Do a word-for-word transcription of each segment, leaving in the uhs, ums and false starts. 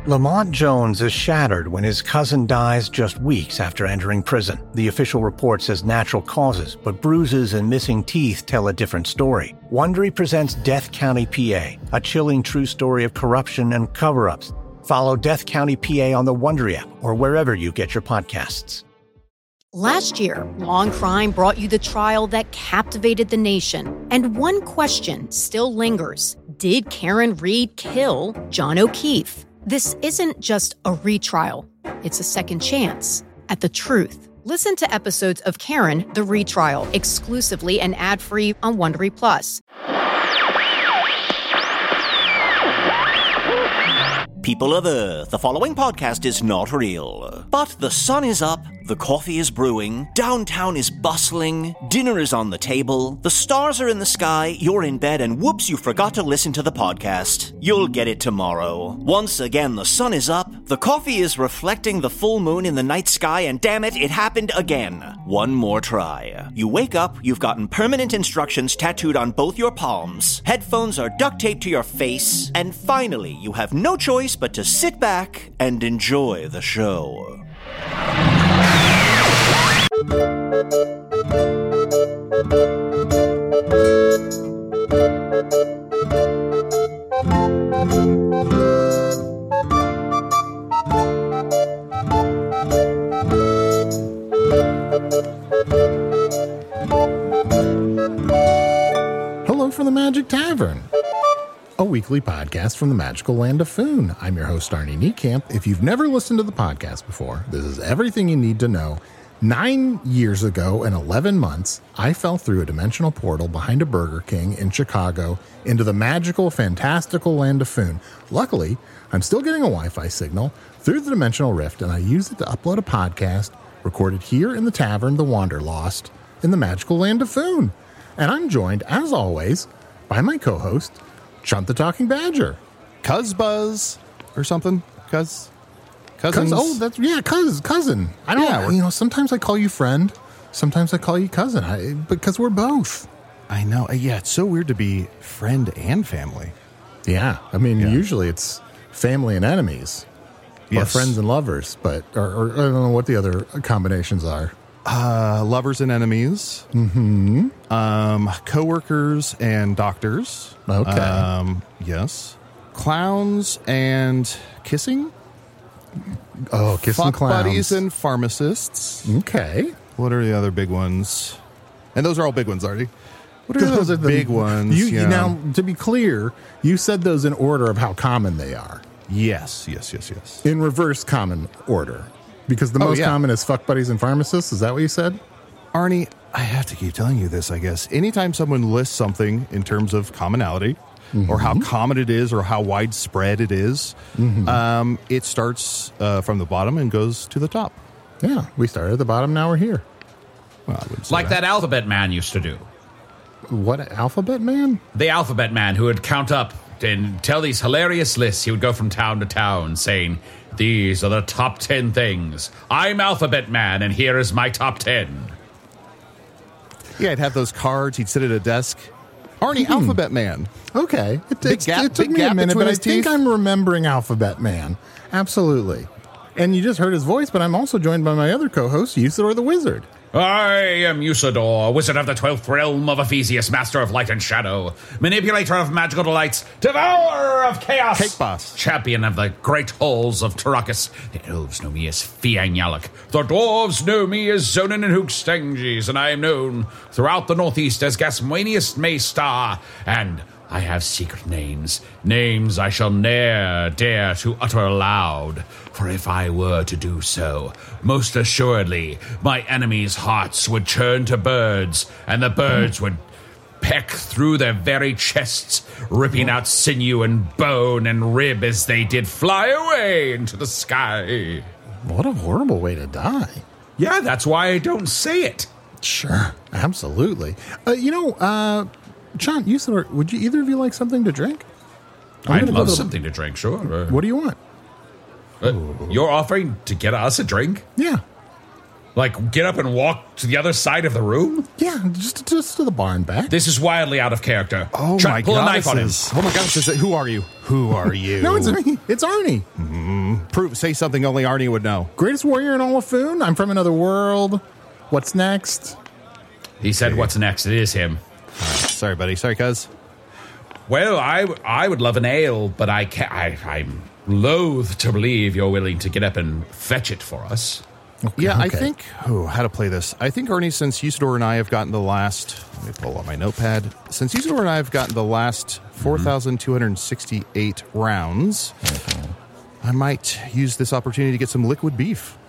Lamont Jones is shattered when his cousin dies just weeks after entering prison. The official report says natural causes, but bruises and missing teeth tell a different story. Wondery presents Death County, P A, a chilling true story of corruption and cover-ups. Follow Death County, P A on the Wondery app or wherever you get your podcasts. Last year, Law and Crime brought you the trial that captivated the nation. And one question still lingers. Did Karen Read kill John O'Keefe? This isn't just a retrial. It's a second chance at the truth. Listen to episodes of Karen, the Retrial, exclusively and ad-free on Wondery Plus. People of Earth, the following podcast is not real. But the sun is up, the coffee is brewing, downtown is bustling, dinner is on the table, the stars are in the sky, you're in bed, and whoops, you forgot to listen to the podcast. You'll get it tomorrow. Once again, the sun is up, the coffee is reflecting the full moon in the night sky, and damn it, it happened again. One more try. You wake up, you've gotten permanent instructions tattooed on both your palms, headphones are duct taped to your face, and finally, you have no choice but to sit back and enjoy the show. Hello from the Magic Tavern, a weekly podcast from the magical land of Foon. I'm your host, Arnie Niekamp. If you've never listened to the podcast before, this is everything you need to know. Nine years ago and eleven months, I fell through a dimensional portal behind a Burger King in Chicago into the magical, fantastical land of Foon. Luckily, I'm still getting a Wi-Fi signal through the dimensional rift, and I used it to upload a podcast recorded here in the tavern, the Wanderlost, in the magical land of Foon. And I'm joined, as always, by my co-host, Chunt the Talking Badger. Cuz Buzz or something. Cuz Cousins. Cuz, oh, that's, yeah, cuz, cousin. I don't yeah, know. You know, sometimes I call you friend. Sometimes I call you cousin. I, because we're both. I know. Yeah, it's so weird to be friend and family. Yeah. I mean, yeah. usually it's family and enemies. Yes. Or friends and lovers. But, or, or I don't know what the other combinations are. Uh, lovers and enemies. Mm-hmm. Um, coworkers and doctors. Okay. Um, yes. Clowns and kissing. Oh, kissing Fuck clowns. buddies and pharmacists. Okay. What are the other big ones? And those are all big ones, Artie. What are those are the big ones? You, yeah. you, now, to be clear, you said those in order of how common they are. Yes, yes, yes, yes. In reverse common order. Because the oh, most yeah. common is fuck buddies and pharmacists. Is that what you said? Arnie, I have to keep telling you this, I guess. Anytime someone lists something in terms of commonality, mm-hmm. or how common it is, or how widespread it is, mm-hmm. um, it starts uh, from the bottom and goes to the top. Yeah, we started at the bottom, now we're here. Well, I wouldn't say like that. that Alphabet Man used to do. What, Alphabet Man? The Alphabet Man who would count up and tell these hilarious lists. He would go from town to town saying, these are the top ten things. I'm Alphabet Man, and here is my top ten. Yeah, he'd have those cards. He'd sit at a desk. Arnie, hmm. Alphabet Man. Okay. It, big gap, it took big me a gap minute, but I his think teeth. I'm remembering Alphabet Man. Absolutely. And you just heard his voice, but I'm also joined by my other co-host, Usador the Wizard. I am Usador, wizard of the twelfth realm of Ephesius, master of light and shadow, manipulator of magical delights, devourer of chaos, Cake Boss, champion of the great halls of Tarakas. The elves know me as Fiang Yalak. The dwarves know me as Zonin and Hookstanges, and I am known throughout the northeast as Gasmanius Maystar, and I have secret names, names I shall ne'er dare to utter aloud, for if I were to do so, most assuredly my enemies' hearts would turn to birds, and the birds would peck through their very chests, ripping out sinew and bone and rib as they did fly away into the sky. What a horrible way to die. Yeah, that's why I don't say it. Sure, absolutely. Uh, you know, uh... John, Usador, would you either of you like something to drink? I'm I'd love to something to drink, sure. Uh, what do you want? Uh, you're offering to get us a drink? Yeah. Like, get up and walk to the other side of the room? Yeah, just just to the bar and back. This is wildly out of character. Oh, Try, my pull God. a knife on him. Oh, my gosh. Is it, who are you? Who are you? No, it's me. It's Arnie. Mm, Prove, say something only Arnie would know. Greatest warrior in all of Foon. I'm from another world. What's next? He said, "What's next?" It is him. Sorry, buddy. Sorry, cuz. Well, I, I would love an ale, but I can't, I, I'm loath to believe you're willing to get up and fetch it for us. Okay, Yeah, I okay. think, oh, how to play this. I think, Arnie, since Usador and I have gotten the last, let me pull up my notepad. Since Usador and I have gotten the last four thousand two hundred sixty-eight rounds, I might use this opportunity to get some liquid beef.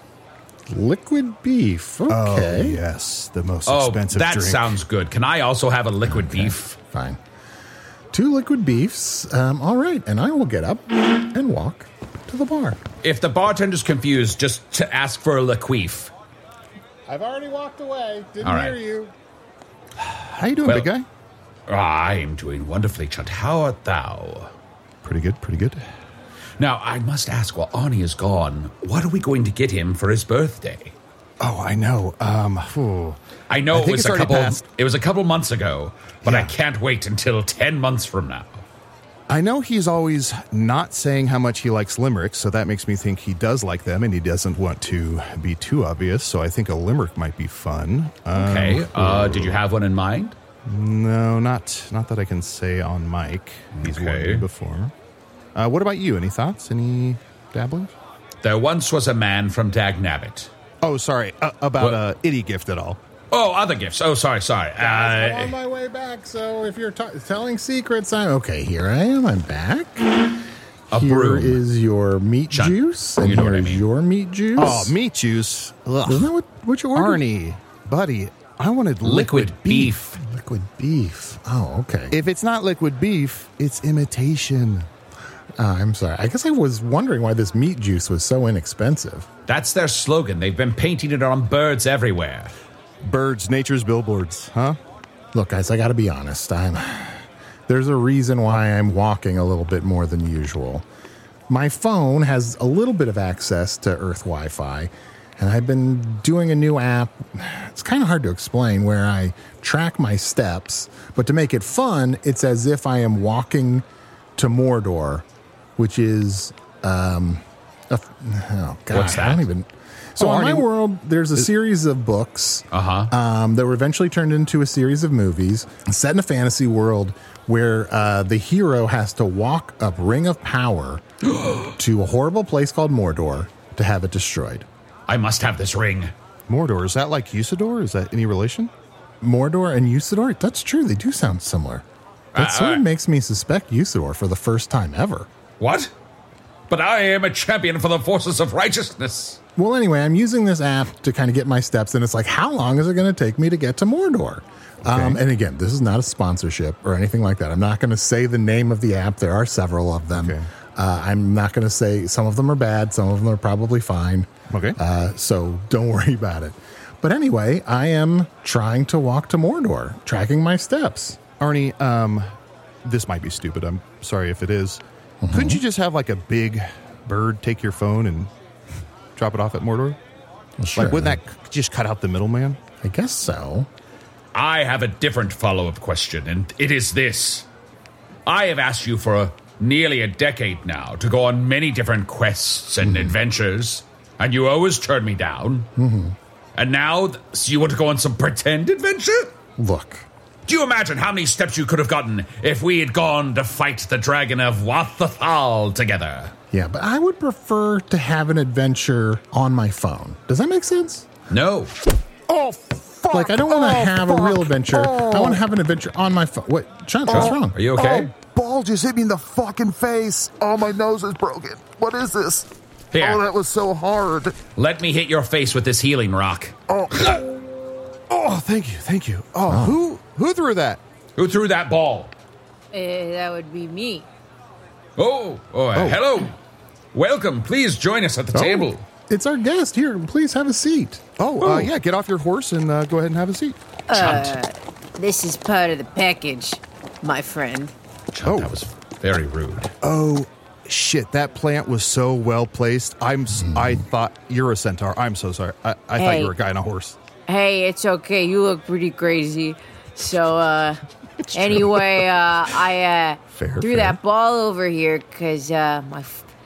Liquid beef. Okay. Oh, yes, the most Oh, expensive that drink. sounds good. Can I also have a liquid beef? Fine. Two liquid beefs. Um, all right. And I will get up and walk to the bar. If the bartender's confused, just to ask for a liqueef. I've already walked away. Didn't All right. hear you. How you doing, Well- big guy? I'm doing wonderfully, Chunt. How art thou? Pretty good, pretty good. Now, I must ask, while Arnie is gone, what are we going to get him for his birthday? Oh, I know. Um, phew. I know I it think was it's a already couple. passed. It was a couple months ago, but I Yeah. can't wait until ten months from now. I know he's always not saying how much he likes limericks, so that makes me think he does like them, and he doesn't want to be too obvious, so I think a limerick might be fun. Um, Okay. Uh, did you have one in mind? No, not not that I can say on mic. He's Okay. warned me before. Uh, what about you? Any thoughts? Any dabblings? There once was a man from Dagnabbit. Oh, sorry. Uh, about What? uh, itty gift at all? Oh, other gifts. Oh, sorry, sorry. I'm on Uh, my way back, so if you're t- telling secrets, I'm okay. Here I am. I'm back. a Here broom. is your meat John, juice, and you know what I here's mean. your meat juice. Oh, meat juice. Ugh. Isn't that what, what you ordered? Arnie, buddy, I wanted liquid, liquid, beef. beef. Liquid beef. Oh, okay. If it's not liquid beef, it's imitation. Uh, I'm sorry. I guess I was wondering why this meat juice was so inexpensive. That's their slogan. They've been painting it on birds everywhere. Birds, nature's billboards, huh? Look, guys, I got to be honest. I'm there's a reason why I'm walking a little bit more than usual. My phone has a little bit of access to Earth Wi-Fi, and I've been doing a new app. It's kind of hard to explain, where I track my steps, but to make it fun, it's as if I am walking to Mordor, which is um, a, oh god, What's I don't that? even. So Oh, in my Arnie, world, there's a series of books Uh-huh. um, that were eventually turned into a series of movies set in a fantasy world where uh, the hero has to walk up Ring of Power to a horrible place called Mordor to have it destroyed. I must have this ring. Mordor, is that like Usador? Is that any relation? Mordor and Usador, that's true. They do sound similar. That Uh, sort of uh, makes me suspect Usador for the first time ever. What? But I am a champion for the forces of righteousness. Well, anyway, I'm using this app to kind of get my steps, and it's like, how long is it going to take me to get to Mordor? Um, and again, this is not a sponsorship or anything like that. I'm not going to say the name of the app. There are several of them. Okay. Uh, I'm not going to say some of them are bad. Some of them are probably fine. Okay. Uh, so don't worry about it. But anyway, I am trying to walk to Mordor, tracking my steps. Arnie, um, this might be stupid. I'm sorry if it is. Couldn't you just have like a big bird take your phone and drop it off at Mordor? Well, sure, Like, wouldn't that just cut out the middleman? I guess so. I have a different follow-up question, and it is this. I have asked you for a, nearly a decade now to go on many different quests and adventures, and you always turn me down. Mm-hmm. And now, th- so you want to go on some pretend adventure? Look, Do you imagine how many steps you could have gotten if we had gone to fight the dragon of Wathathal together? yeah, but I would prefer to have an adventure on my phone. Does that make sense? No. Oh, fuck. Like, I don't want to have a real adventure. I want to have an adventure on my phone. What? Chunt, what's wrong? Are you okay? Oh, ball just hit me in the fucking face. Oh, my nose is broken. What is this? Here. Oh, that was so hard. Let me hit your face with this healing rock. Oh, thank you, thank you. Oh, who who threw that? Who threw that ball? Uh, that would be me. Oh, oh, uh, hello. Welcome. Please join us at the table. It's our guest. Here, please have a seat. Oh, uh, yeah, get off your horse and uh, go ahead and have a seat. Chunt. This is part of the package, my friend. Chunt, Oh. that was very rude. Oh, shit, that plant was so well placed. I'm, s- I thought, you're a centaur. I'm so sorry. I, I thought Hey. you were a guy on a horse. Hey, it's okay. You look pretty crazy. So, uh, anyway, uh, I uh, Fair, threw fair. that ball over here because uh, my f-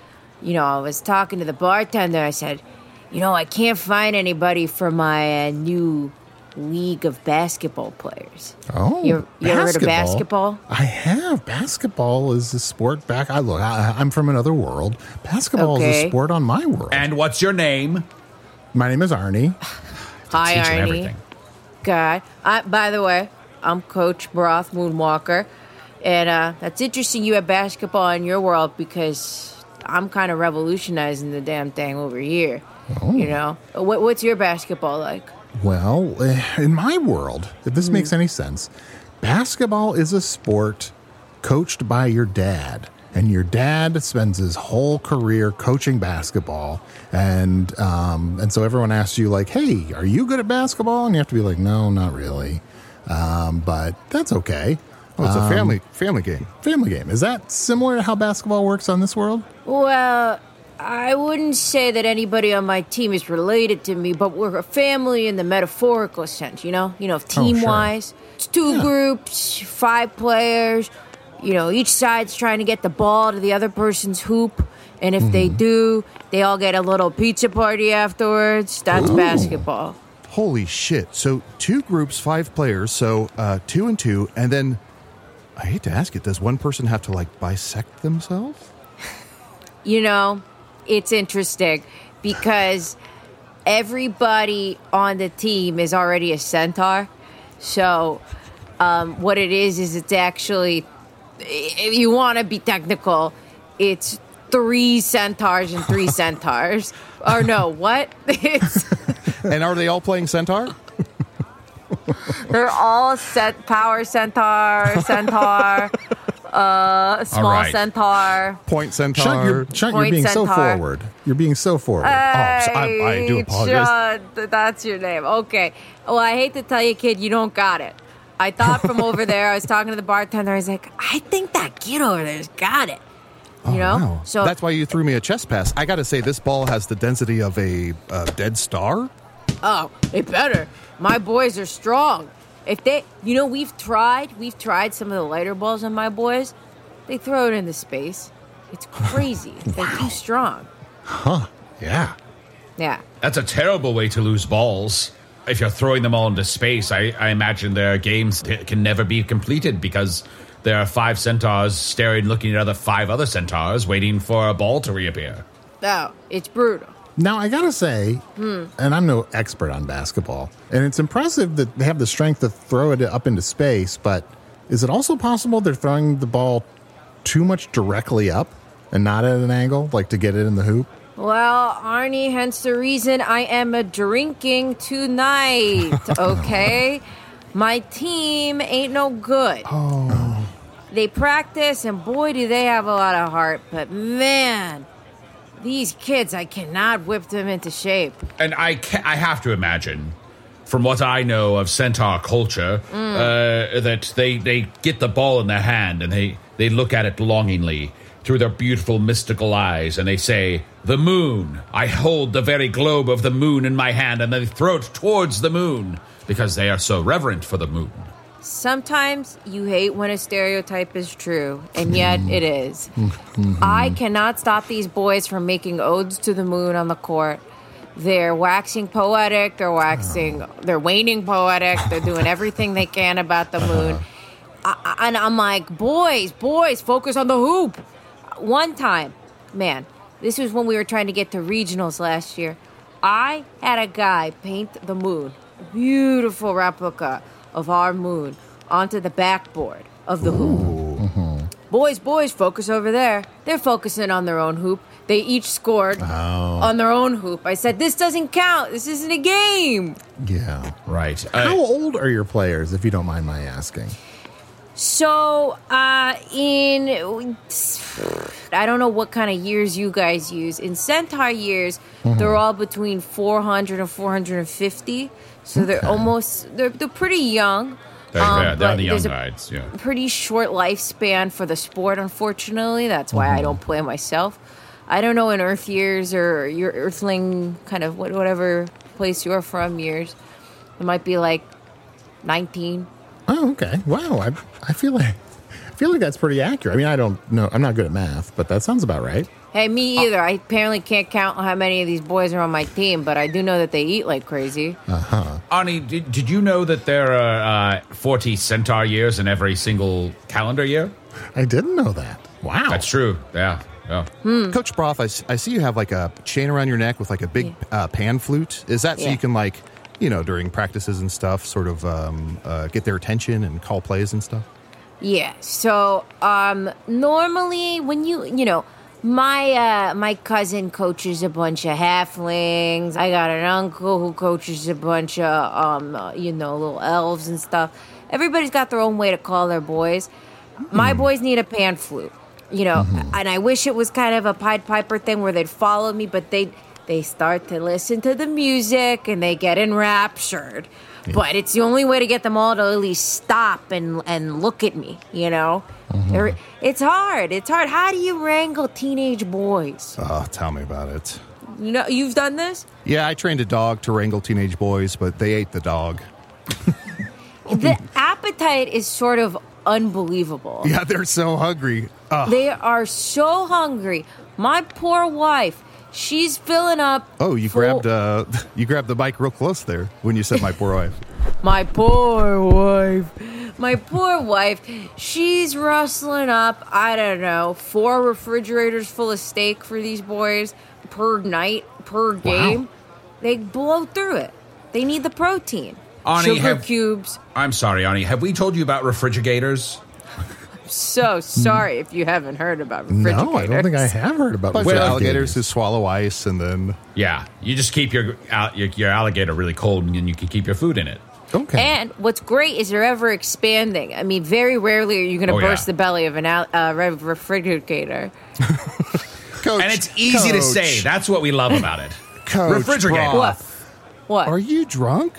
you know, I was talking to the bartender. I said, you know, I can't find anybody for my uh, new league of basketball players. Oh, you, you ever heard of basketball? I have. Basketball is a sport back. I look. I, I'm from another world. Basketball Okay. is a sport on my world. And what's your name? My name is Arnie. Hi, Teach him Arnie. everything. God. I, by the way, I'm Coach Broth Moonwalker. And uh, that's interesting you have basketball in your world because I'm kind of revolutionizing the damn thing over here. Oh. You know? What, what's your basketball like? Well, eh, in my world, if this makes any sense, basketball is a sport coached by your dad. And your dad spends his whole career coaching basketball. And um, and so everyone asks you, like, hey, are you good at basketball? And you have to be like, no, not really. Um, but that's okay. Oh, it's a Um, family family game. Family game. Is that similar to how basketball works on this world? Well, I wouldn't say that anybody on my team is related to me, but we're a family in the metaphorical sense, you know? You know, team-wise. It's two Yeah. groups, five players. You know, each side's trying to get the ball to the other person's hoop. And if they do, they all get a little pizza party afterwards. That's Ooh. basketball. Holy shit. So two groups, five players, so uh, two and two, and then, I hate to ask it, does one person have to, like, bisect themselves? You know, it's interesting because everybody on the team is already a centaur. So um, what it is, is it's actually, if you want to be technical, it's three centaurs and three centaurs. Or no, what? It's And are they all playing Centaur? They're all set power centaur, centaur, uh, small All right. centaur. Point Centaur? Chunt, you're, Chunt, you're Point being so centaur. forward. You're being so forward. Oh, so I, I do Hey, apologize. Chunt, that's your name. Okay. Well, I hate to tell you, kid, you don't got it. I thought from over there, I was talking to the bartender. I was like, I think that kid over there's got it. You know? Oh, Wow. So That's why you threw me a chest pass. I got to say, this ball has the density of a uh, dead star. Oh, it better. My boys are strong. If they, you know, we've tried, we've tried some of the lighter balls on my boys. They throw it into space. It's crazy. They're too strong. Huh. Yeah. Yeah. That's a terrible way to lose balls. If you're throwing them all into space, I, I imagine their games t- can never be completed because there are five centaurs staring, looking at other five other centaurs, waiting for a ball to reappear. Oh, it's brutal. Now, I got to say, Hmm. and I'm no expert on basketball, and it's impressive that they have the strength to throw it up into space, but is it also possible they're throwing the ball too much directly up and not at an angle, like to get it in the hoop? Well, Arnie, hence the reason I am a drinking tonight, okay? My team ain't no good. Oh. They practice, and boy, do they have a lot of heart, but man, these kids, I cannot whip them into shape. And I ca- I have to imagine, from what I know of centaur culture, uh, that they, they get the ball in their hand and they, they look at it longingly through their beautiful mystical eyes, and they say, "The moon. I hold the very globe of the moon in my hand," and they throw it towards the moon because they are so reverent for the moon. Sometimes you hate when a stereotype is true, and yet it is. I cannot stop these boys from making odes to the moon on the court. They're waxing poetic, they're waxing, they're waning poetic, they're doing everything they can about the moon. I, and I'm like, boys, boys, focus on the hoop. One time, man, this was when we were trying to get to regionals last year. I had a guy paint the moon, a beautiful replica of our moon, onto the backboard of the hoop. Boys, boys, focus over there. They're focusing on their own hoop. They each scored on their own hoop. I said, this doesn't count. This isn't a game. Yeah. Right. How Uh, old are your players, if you don't mind my asking? So, uh, in, I don't know what kind of years you guys use. In Centaur years, they're all between four hundred and four hundred fifty. So they're almost, they're, they're pretty young. they're, Um, they're, they're but the young there's a guys, yeah. pretty short lifespan for the sport, unfortunately. That's why I don't play myself. I don't know in Earth years or your Earthling kind of what- whatever place you're from years. It might be like nineteen. Oh, okay. Wow. I I feel like I feel like that's pretty accurate. I mean, I don't know. I'm not good at math, but that sounds about right. Hey, me either. I apparently can't count how many of these boys are on my team, but I do know that they eat like crazy. Uh-huh. Arnie, did, did you know that there are uh, forty centaur years in every single calendar year? I didn't know that. Wow. That's true. Yeah. Yeah. Hmm. Coach Broth, I, s- I see you have like a chain around your neck with like a big Yeah. uh, pan flute. Is that so Yeah. you can like, you know, during practices and stuff, sort of um, uh, get their attention and call plays and stuff? Yeah. So, um, normally when you, you know, my uh, my cousin coaches a bunch of halflings. I got an uncle who coaches a bunch of, um, uh, you know, little elves and stuff. Everybody's got their own way to call their boys. My boys need a pan flute, you know, and I wish it was kind of a Pied Piper thing where they'd follow me, but they they start to listen to the music and they get enraptured. But it's the only way to get them all to at least stop and and look at me, you know? They're- It's hard. It's hard. How do you wrangle teenage boys? Oh, tell me about it. You know, you've done this? Yeah, I trained a dog to wrangle teenage boys, but they ate the dog. The appetite is sort of unbelievable. Yeah, they're so hungry. Ugh. They are so hungry. My poor wife, she's filling up. Oh, you full- grabbed uh, you grabbed the mic real close there when you said my poor wife. My poor wife. My poor wife. She's rustling up, I don't know, four refrigerators full of steak for these boys per night, per game. They blow through it. They need the protein. Arnie, Sugar have- cubes. I'm sorry, Arnie. Have we told you about refrigerators? So sorry if you haven't heard about refrigerators. No, I don't think I have heard about Bunch of refrigerators. alligators who swallow ice and then Yeah. You just keep your, al- your your alligator really cold, and you can keep your food in it. Okay. And what's great is they're ever expanding. I mean, very rarely are you going to Oh, burst yeah. the belly of an al- uh, re- refrigerator. Coach, And it's easy to Coach, say. That's what we love about it. Coach Refrigerator. Broth, What? What? Are you drunk?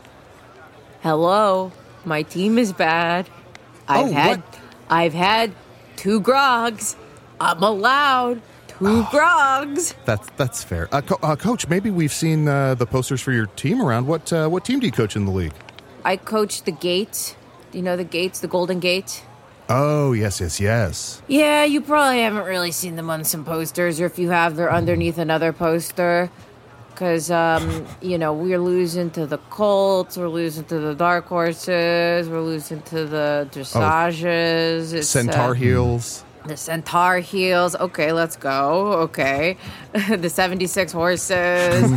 Hello, my team is bad. I've Oh, had, what? I've had two grogs. I'm allowed two grogs. That's that's fair. Uh, co- uh, Coach, maybe we've seen uh, the posters for your team around. What uh, what team do you coach in the league? I coach the Gates. Do you know the Gates, the Golden Gate? Oh, yes, yes, yes. Yeah, you probably haven't really seen them on some posters, or if you have, they're underneath another poster. Because, um, you know, we're losing to the Colts, we're losing to the Dark Horses, we're losing to the Dressages. It's, Centaur uh, heels. The Centaur Heels. Okay, let's go. Okay. The seventy-six Horses.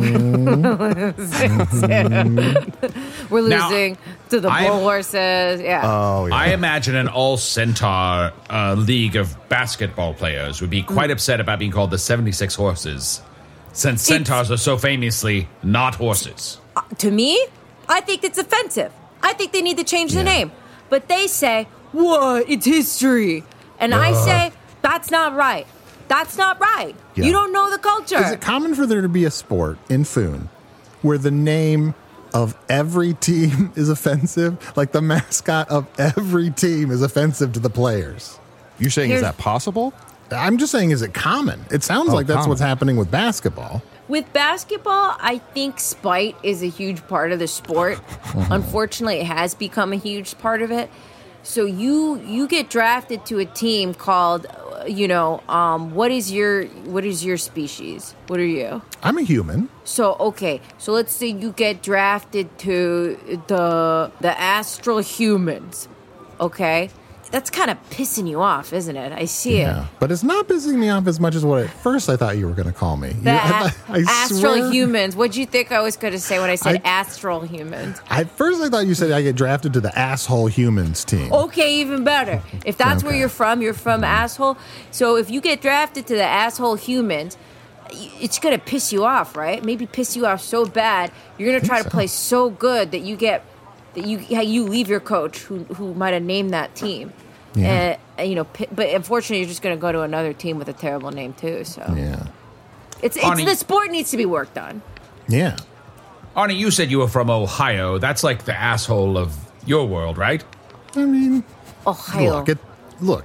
We're Now, losing to the I- Bull Horses. Yeah. Oh, yeah. I imagine an all centaur uh, league of basketball players would be quite upset about being called the seventy-six Horses, since centaurs are so famously not horses. To me, I think it's offensive. I think they need to change the name. But they say, what? It's history. And I say, that's not right. That's not right. Yeah. You don't know the culture. Is it common for there to be a sport in Foon where the name of every team is offensive? Like the mascot of every team is offensive to the players? You're saying, Here's- is that possible? I'm just saying, is it common? It sounds Oh, like that's common. what's happening with basketball. With basketball, I think spite is a huge part of the sport. Unfortunately, it has become a huge part of it. So you you get drafted to a team called, uh, you know, um, what is your what is your species? What are you? I'm a human. So okay, so let's say you get drafted to the the astral humans. Okay, that's kind of pissing you off, isn't it? I see Yeah. it. But it's not pissing me off as much as what at first I thought you were going to call me. The You- a- I, I astral swear- humans. What'd you think I was going to say when I said I- astral humans? At first I thought you said I get drafted to the asshole humans team. Okay, even better. If that's where Okay. you're from, you're from asshole. So if you get drafted to the asshole humans, y- it's gonna piss you off, right? Maybe piss you off so bad you're gonna try to so. play so good that you get that you yeah, you leave your coach who who might have named that team. Yeah. And you know, pi- but unfortunately, you're just gonna go to another team with a terrible name too. So Yeah. it's it's Arnie- the sport needs to be worked on. Yeah. Arnie, you said you were from Ohio. That's like the asshole of your world, right? I mean, Ohio. look, it, look,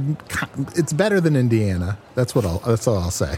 it's better than Indiana. That's what I'll, that's all I'll say.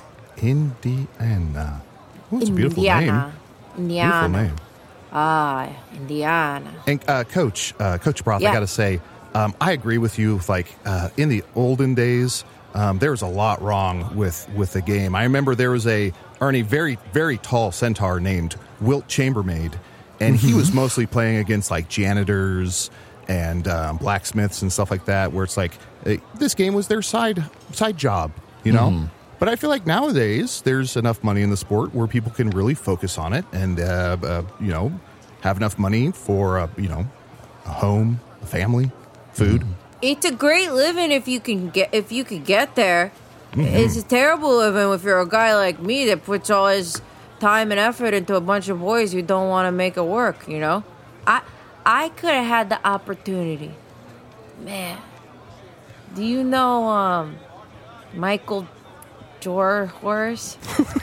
Indiana. Oh, it's a beautiful name. Indiana. Indiana. Beautiful name. Ah, Indiana. And uh, Coach, uh, Coach Broth, Yeah. I got to say, um, I agree with you. Like uh, in the olden days, um, there was a lot wrong with, with the game. I remember there was a, Arnie, very, very tall centaur named Wilt Chambermaid, and he was mostly playing against like janitors and um, blacksmiths and stuff like that, where it's like uh, this game was their side side job, you know? Mm-hmm. But I feel like nowadays there's enough money in the sport where people can really focus on it and, uh, uh, you know, have enough money for, uh, you know, a home, a family, food. Mm-hmm. It's a great living if you can get if you could get there. Mm-hmm. It's a terrible living if you're a guy like me that puts all his time and effort into a bunch of boys who don't want to make it work, you know? I I could have had the opportunity. Man. Do you know um, Michael Jorhorse?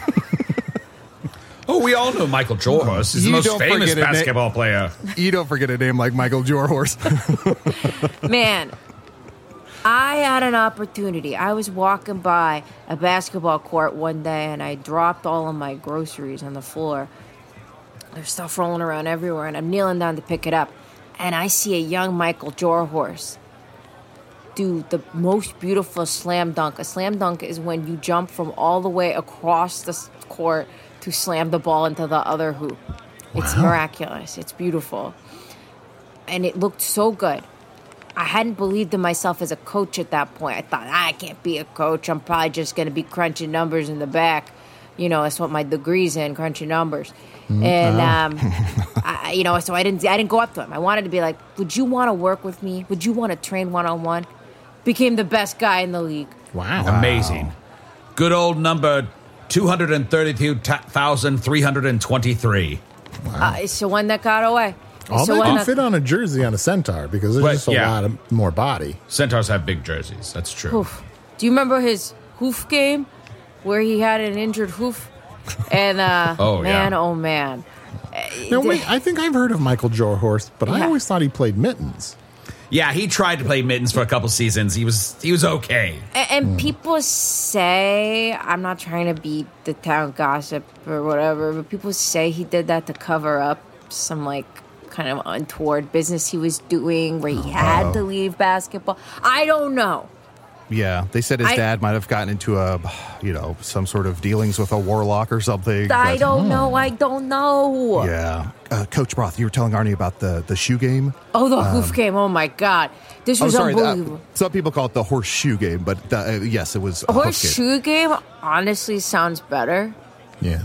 Oh, we all know Michael Jorhorse. He's the You most don't famous forget a na- basketball player. You don't forget a name like Michael Jorhorse. Man, I had an opportunity. I was walking by a basketball court one day, and I dropped all of my groceries on the floor. There's stuff rolling around everywhere, and I'm kneeling down to pick it up. And I see a young Michael Jorhorse do the most beautiful slam dunk. A slam dunk is when you jump from all the way across the court to slam the ball into the other hoop. Wow. It's miraculous. It's beautiful. And it looked so good. I hadn't believed in myself as a coach at that point. I thought, I can't be a coach. I'm probably just going to be crunching numbers in the back. You know, that's what my degree's in, crunching numbers. Mm-hmm. And, um, I, you know, so I didn't I didn't go up to him. I wanted to be like, would you want to work with me? Would you want to train one-on-one? Became the best guy in the league. Wow. Amazing. Good old number two hundred thirty-two thousand three hundred twenty-three. Wow. Uh, it's the one that got away. All so that can that fit on a jersey on a centaur because there's but, just a yeah. lot of more body. Centaurs have big jerseys. That's true. Hoof. Do you remember his hoof game where he had an injured hoof? And, uh, oh, man, yeah. oh, man. No, wait, I think I've heard of Michael Jorhorse, but yeah. I always thought he played mittens. Yeah, he tried to play mittens for a couple seasons. He was he was okay. And, and mm. people say, I'm not trying to be the town gossip or whatever, but people say he did that to cover up some, like, kind of untoward business he was doing where he oh. had to leave basketball. I don't know. Yeah, they said his I, dad might have gotten into a, you know, some sort of dealings with a warlock or something. I but, don't oh. know. I don't know. Yeah. Uh, Coach Broth, you were telling Arnie about the, the shoe game? Oh, the um, hoof game. Oh, my God. This was oh, sorry, unbelievable. Uh, some people call it the horseshoe game, but uh, yes, it was a horseshoe game. game honestly sounds better. Yeah.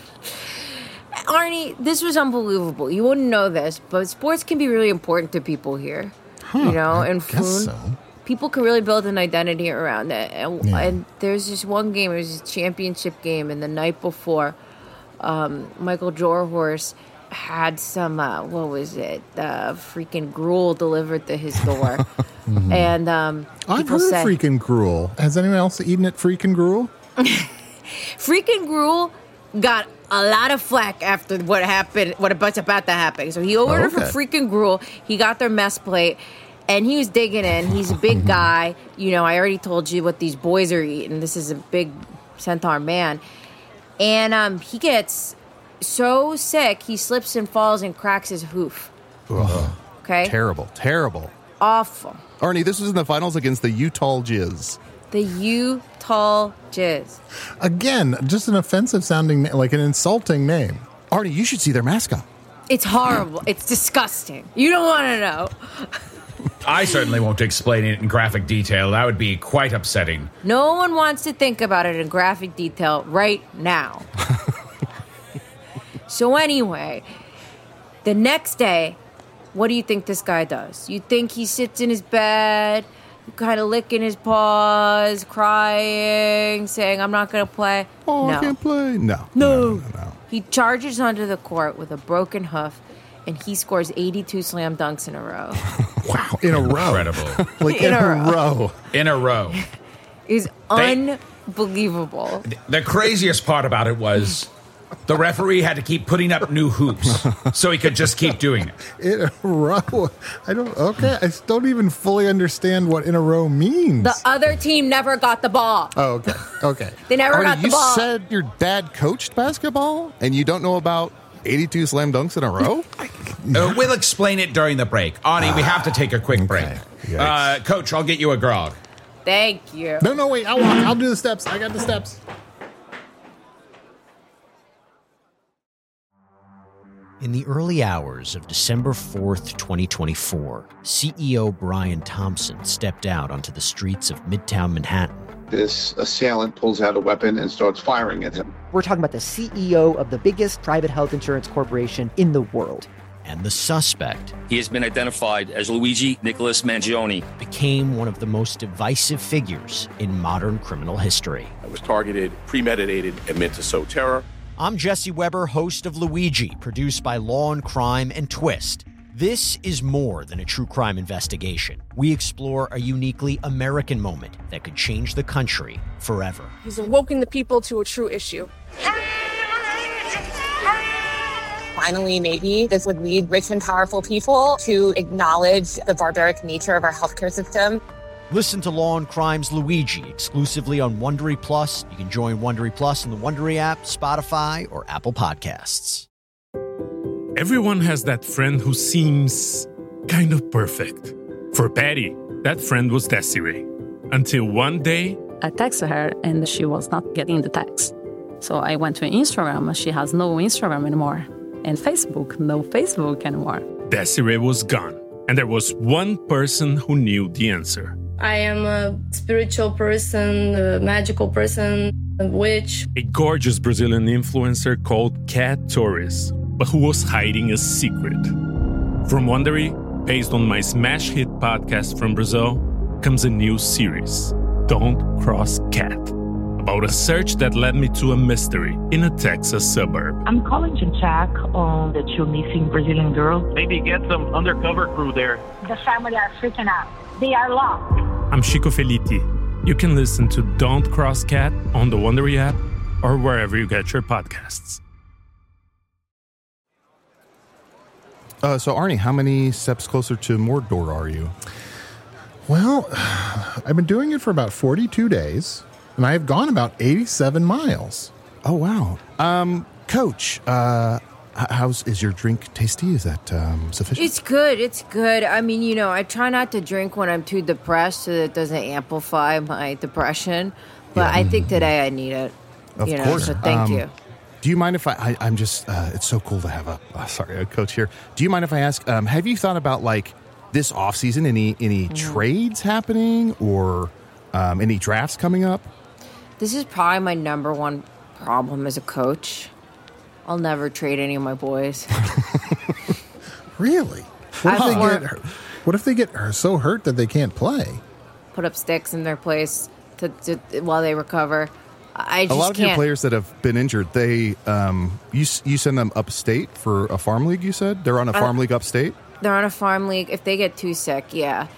Arnie, this was unbelievable. You wouldn't know this, but sports can be really important to people here. Huh, you know, I in guess Foon. so. People can really build an identity around it. And, yeah. and there's this one game, it was a championship game, and the night before, um, Michael Jorhorse had some, uh, what was it, uh, freaking gruel delivered to his door. mm-hmm. And um, I've heard said, freaking gruel. Has anyone else eaten it freaking gruel? Freaking gruel got a lot of flack after what happened, what was about to happen. So he ordered oh, okay. for freaking gruel. He got their mess plate. And he was digging in. He's a big guy. You know, I already told you what these boys are eating. This is a big centaur man. And um, he gets so sick, he slips and falls and cracks his hoof. Ugh. Okay? Terrible, terrible. Awful. Arnie, this was in the finals against the Utah Jizz. The Utah Jizz. Again, just an offensive sounding, like an insulting name. Arnie, you should see their mascot. It's horrible. It's disgusting. You don't want to know. I certainly won't explain it in graphic detail. That would be quite upsetting. No one wants to think about it in graphic detail right now. So anyway, the next day, what do you think this guy does? You think he sits in his bed, kind of licking his paws, crying, saying, I'm not going to play? Oh, no. I can't play? No. No. No, no, no. He charges onto the court with a broken hoof, and he scores eighty-two slam dunks in a row. Wow, in a row. Incredible. Like in, in a, a row. row. In a row. It's unbelievable. The craziest part about it was the referee had to keep putting up new hoops so he could just keep doing it. In a row. I don't, okay, I don't even fully understand what in a row means. The other team never got the ball. Oh, okay, okay. They never Arnie, got the you ball. You said your dad coached basketball and you don't know about eighty-two slam dunks in a row? uh, we'll explain it during the break. Arnie, we have to take a quick okay. break. Uh, Coach, I'll get you a grog. Thank you. No, no, wait. I'll walk. I'll do the steps. I got the steps. In the early hours of December fourth, twenty twenty-four, C E O Brian Thompson stepped out onto the streets of Midtown Manhattan. This assailant pulls out a weapon and starts firing at him. We're talking about the C E O of the biggest private health insurance corporation in the world. And the suspect, he has been identified as Luigi Nicholas Mangione, became one of the most divisive figures in modern criminal history. It was targeted, premeditated, and meant to sow terror. I'm Jesse Weber, host of Luigi, produced by Law and Crime and Twist. This is more than a true crime investigation. We explore a uniquely American moment that could change the country forever. He's awoken the people to a true issue. Finally, maybe this would lead rich and powerful people to acknowledge the barbaric nature of our healthcare system. Listen to Law and Crime's Luigi exclusively on Wondery Plus. You can join Wondery Plus in the Wondery app, Spotify, or Apple Podcasts. Everyone has that friend who seems kind of perfect. For Patty, that friend was Desiree. Until one day, I texted her and she was not getting the text. So I went to Instagram and she has no Instagram anymore. And Facebook, no Facebook anymore. Desiree was gone. And there was one person who knew the answer. I am a spiritual person, a magical person, a witch. A gorgeous Brazilian influencer called Cat Torres, but who was hiding a secret. From Wondery, based on my smash hit podcast from Brazil, comes a new series, Don't Cross Cat, about a search that led me to a mystery in a Texas suburb. I'm calling to check on the two missing Brazilian girls. Maybe get some undercover crew there. The family are freaking out. They are lost. I'm Chico Felitti. You can listen to Don't Cross Cat on the Wondery app or wherever you get your podcasts. Uh, so, Arnie, how many steps closer to Mordor are you? Well, I've been doing it for about forty-two days, and I have gone about eighty-seven miles. Oh, wow. Um, Coach, uh, how's is your drink tasty? Is that um, sufficient? It's good. It's good. I mean, you know, I try not to drink when I'm too depressed so that it doesn't amplify my depression. But yeah. I think today I need it. Of you know, course. So thank um, you. Do you mind if I, I I'm just, uh, it's so cool to have a, uh, sorry, a coach here. Do you mind if I ask, um, have you thought about, like, this offseason, any, any mm. trades happening or um, any drafts coming up? This is probably my number one problem as a coach. I'll never trade any of my boys. Really? What if, they get, hurt? what if they get so hurt that they can't play? Put up sticks in their place to, to while they recover. I just a lot of can't. your players that have been injured, they um, you you send them upstate for a farm league. You said they're on a farm uh, league upstate. They're on a farm league. If they get too sick, yeah.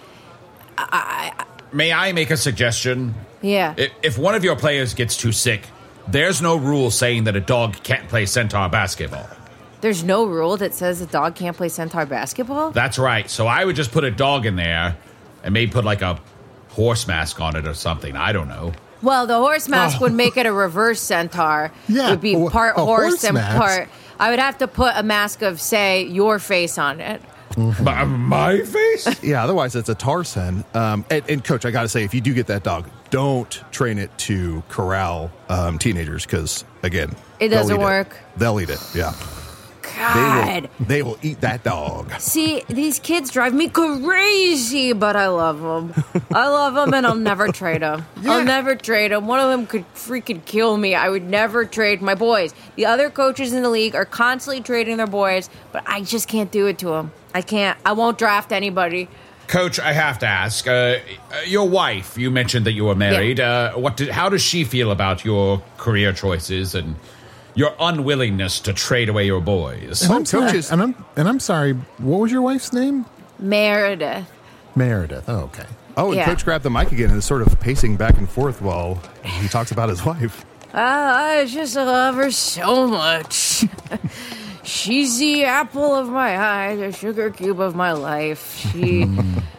I, I, May I make a suggestion? Yeah. If, if one of your players gets too sick, there's no rule saying that a dog can't play centaur basketball. There's no rule that says a dog can't play centaur basketball? That's right. So I would just put a dog in there and maybe put like a horse mask on it or something. I don't know. Well, the horse mask oh. would make it a reverse centaur. Yeah, it would be part a horse, horse and mask. part... I would have to put a mask of, say, your face on it. Mm-hmm. My, my face? Yeah, otherwise it's a Tarzan. Um, and, and, Coach, I got to say, if you do get that dog, don't train it to corral um, teenagers because, again... It doesn't they'll work. It. They'll eat it, yeah. God. They will, they will eat that dog. See, these kids drive me crazy, but I love them. I love them, and I'll never trade them. Yeah. I'll never trade them. One of them could freaking kill me. I would never trade my boys. The other coaches in the league are constantly trading their boys, but I just can't do it to them. I can't. I won't draft anybody. Coach, I have to ask, uh, your wife, you mentioned that you were married. Yeah. Uh, what? Did, how does she feel about your career choices and your unwillingness to trade away your boys? And I'm, sorry, and I'm and I'm sorry, what was your wife's name? Meredith. Meredith, oh, okay. Oh, and Yeah. Coach grabbed the mic again and is sort of pacing back and forth while he talks about his wife. Uh, I just love her so much. She's the apple of my eye, the sugar cube of my life. She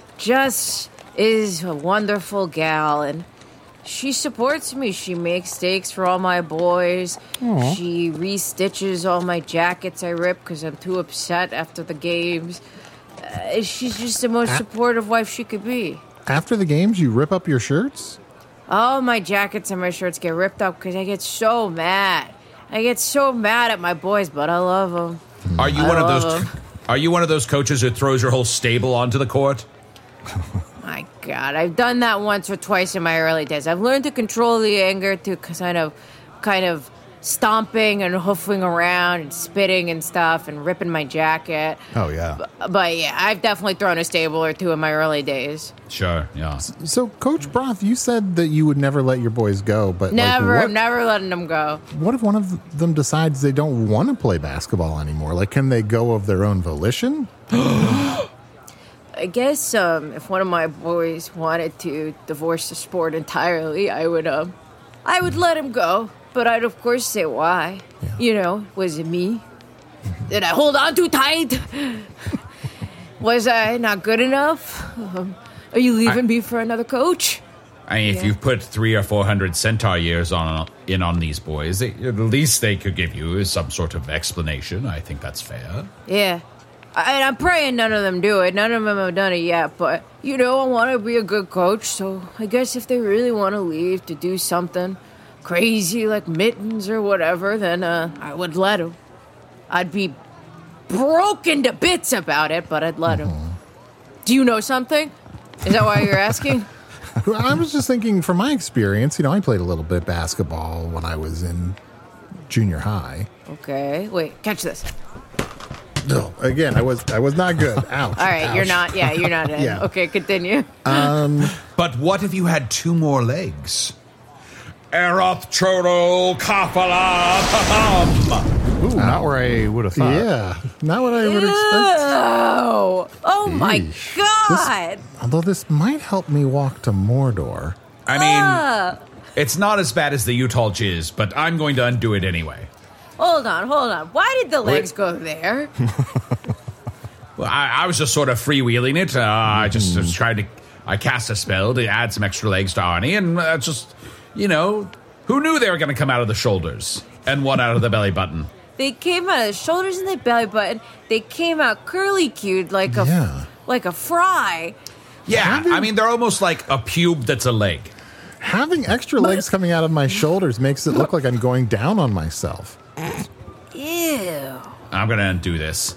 just is a wonderful gal, and she supports me. She makes steaks for all my boys. Aww. She restitches all my jackets I rip because I'm too upset after the games. Uh, she's just the most supportive wife she could be. After the games, you rip up your shirts? All my jackets and my shirts get ripped up because I get so mad. I get so mad at my boys, but I love them. Are you I one of love those? them. Are you one of those coaches who throws your whole stable onto the court? My God, I've done that once or twice in my early days. I've learned to control the anger to kind of, kind of stomping and hoofing around and spitting and stuff and ripping my jacket. Oh, yeah. But, but yeah, I've definitely thrown a stable or two in my early days. Sure, yeah. So, Coach Broth, you said that you would never let your boys go, but Never, like, what, never letting them go. what if one of them decides they don't want to play basketball anymore? Like, can they go of their own volition? I guess um, if one of my boys wanted to divorce the sport entirely, I would, um, I would let him go. But I'd of course say why. Yeah. You know, was it me? Did I hold on too tight? Was I not good enough? Um, are you leaving I, me for another coach? I mean, yeah. if you've put three or four hundred centaur years on in on these boys, they, at least they could give you some sort of explanation. I think that's fair. Yeah. I, I'm praying none of them do it. None of them have done it yet. But, you know, I want to be a good coach. So I guess if they really want to leave to do something crazy like mittens or whatever, then uh, I would let them. I'd be broken to bits about it, but I'd let them. Mm-hmm. Do you know something? Is that why you're asking? I was just thinking from my experience, you know, I played a little bit basketball when I was in junior high. Okay. Wait, catch this. No, again, I was I was not good. Ouch. All right, ouch. you're not, yeah, you're not in. Yeah. Okay, continue. Um, but what if you had two more legs? Erothchodal Kaphala. Ooh, not where I would have thought. Yeah, not what I would expect. Oh, oh my God. This, although this might help me walk to Mordor. I mean, uh. it's not as bad as the Utah Jizz, but I'm going to undo it anyway. Hold on, hold on. Why did the legs Wait. go there? Well, I, I was just sort of freewheeling it. Uh, mm. I just was trying to... I cast a spell to add some extra legs to Arnie, and uh, just... You know, who knew they were going to come out of the shoulders and one out of the belly button? They came out of the shoulders and the belly button. They came out curly-cued like a yeah. like a fry. Yeah, having, I mean, they're almost like a pube that's a leg. Having extra legs coming out of my shoulders makes it look like I'm going down on myself. Ew. I'm going to undo this.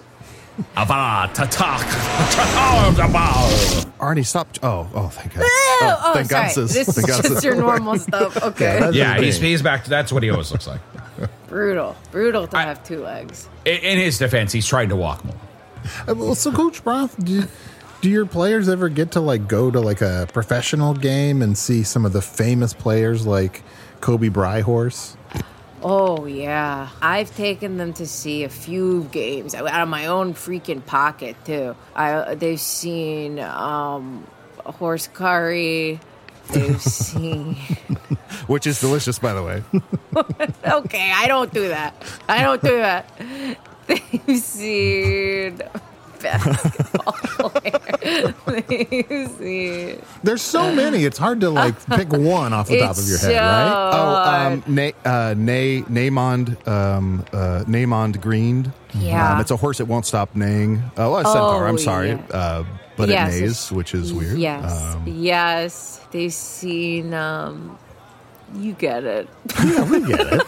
Arnie, stop. Oh, oh, thank God. Oh, oh thank sorry. God this, this thank is God just this your normal stuff. Okay. Yeah, yeah he's, he's back. To, that's what he always looks like. Brutal. Brutal to I, have two legs. In, in his defense, he's trying to walk more. Uh, well, so, Coach Broth, do, do your players ever get to, like, go to, like, a professional game and see some of the famous players like Kobe Bryhorse? Oh, yeah. I've taken them to see a few games out of my own freaking pocket, too. I, they've seen um, horse curry. They've seen... Which is delicious, by the way. Okay, I don't do that. I don't do that. They've seen... basketball player. They've seen... There's so many. It's hard to like pick one off the top of your head, so right? Oh, um, Na- uh, Na- Naymond, um, uh, Naymond Green. Yeah, um, it's a horse that won't stop neighing. Uh, well, a centaur. Oh, I'm sorry, yeah. uh, but yes, it neighs, which is weird. Yes, um, yes. They've seen. Um, you get it. Yeah, we get it.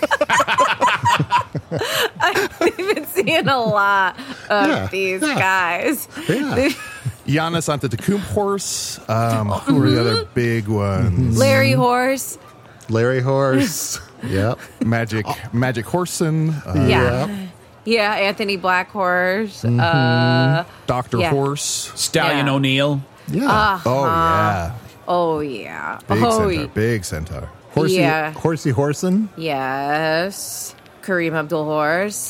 I've been seeing a lot of yeah, these yeah. guys. Yeah. Giannis Antetokounmpo horse. Um, who are the other big ones? Larry Horse. Larry Horse. Yep. Magic Magic Horson. Uh, yeah. Yep. Yeah, Anthony Blackhorse. Mm-hmm. Uh, Doctor yeah. Horse. Stallion yeah. O'Neill. Yeah. Uh-huh. Oh, yeah. Oh, yeah. Big oh, centaur. yeah. Big centaur. Horsey, yeah. Horsey Horson. Yes. Kareem Abdul-Horse.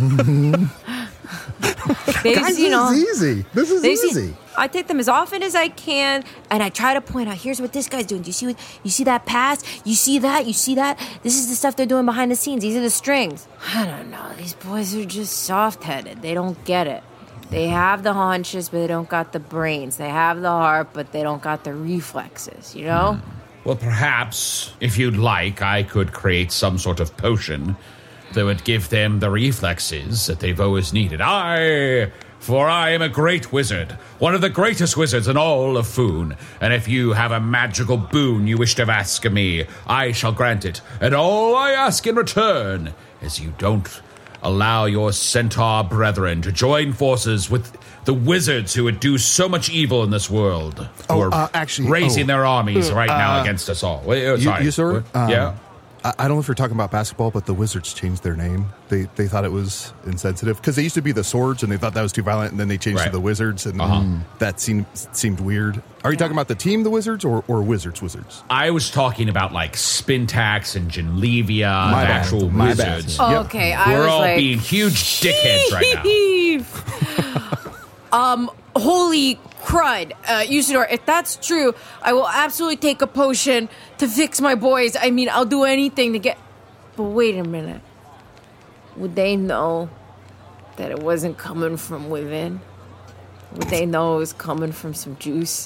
Guys, you know, this is easy. This is easy. Seen, I take them as often as I can, and I try to point out, here's what this guy's doing. Do you see what, you see that pass? You see that? You see that? This is the stuff they're doing behind the scenes. These are the strings. I don't know. These boys are just soft-headed. They don't get it. They have the haunches, but they don't got the brains. They have the heart, but they don't got the reflexes, you know? Well, perhaps, if you'd like, I could create some sort of potion that would give them the reflexes that they've always needed. I For I am a great wizard, one of the greatest wizards in all of Foon. And if you have a magical boon you wish to ask of me, I shall grant it. And all I ask in return is you don't allow your centaur brethren to join forces with the wizards who would do so much evil in this world. Who Oh, are uh, actually, raising oh. their armies right now Uh, against us all. Wait, oh, You, sorry. you sir? What? Um, yeah. I, I don't know if you're talking about basketball, but the Wizards changed their name. They they thought it was insensitive because they used to be the Swords, and they thought that was too violent, and then they changed Right. to the Wizards, and Uh-huh. that seemed seemed weird. Are you talking about the team, the Wizards, or, or Wizards, Wizards? I was talking about like Spintax and Genlevia, My the bad. actual My bad. wizards. Oh, okay, I We're was all like, being huge dickheads right now. um, holy crud, uh, Usador, if that's true, I will absolutely take a potion to fix my boys. I mean, I'll do anything to get... But wait a minute. Would they know that it wasn't coming from within? Would they know it was coming from some juice?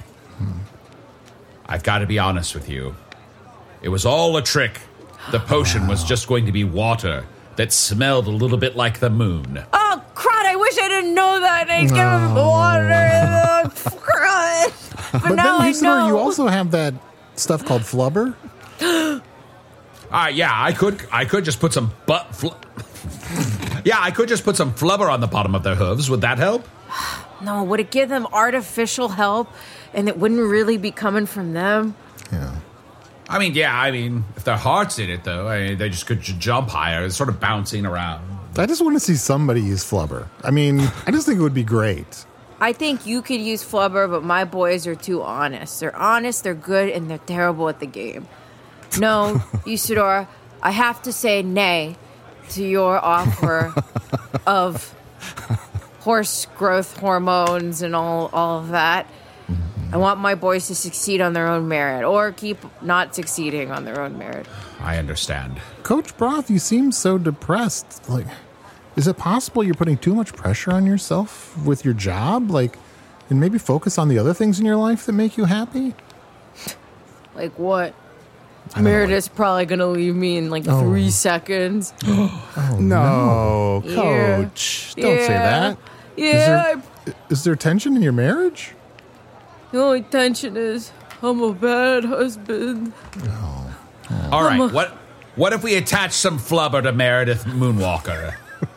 I've got to be honest with you. It was all a trick. The potion was just going to be water that smelled a little bit like the moon. Oh, crud, I wish I didn't know that. I gave him water. Oh, crud. But, But now then, I Usador, know. you also have that stuff called flubber. Uh, yeah, I could I could just put some butt fl- Yeah, I could just put some flubber on the bottom of their hooves. Would that help? No, would it give them artificial help and it wouldn't really be coming from them? Yeah. I mean, yeah, I mean, if their heart's in it, though, I mean, they just could j- jump higher. It's sort of bouncing around. I just want to see somebody use flubber. I mean, I just think it would be great. I think you could use flubber, but my boys are too honest. They're honest, they're good, and they're terrible at the game. No, Usador, I have to say nay to your offer of horse growth hormones and all, all of that. I want my boys to succeed on their own merit or keep not succeeding on their own merit. I understand. Coach Broth, you seem so depressed. Like, is it possible you're putting too much pressure on yourself with your job? Like, and maybe focus on the other things in your life that make you happy? Like what? Meredith's probably going to leave me in like Oh. three seconds. Oh, no, Yeah. Coach. Don't say Yeah. that. Yeah. Is there, is there tension in your marriage? The only tension is I'm a bad husband. All right, what what if we attach some flubber to Meredith Moonwalker?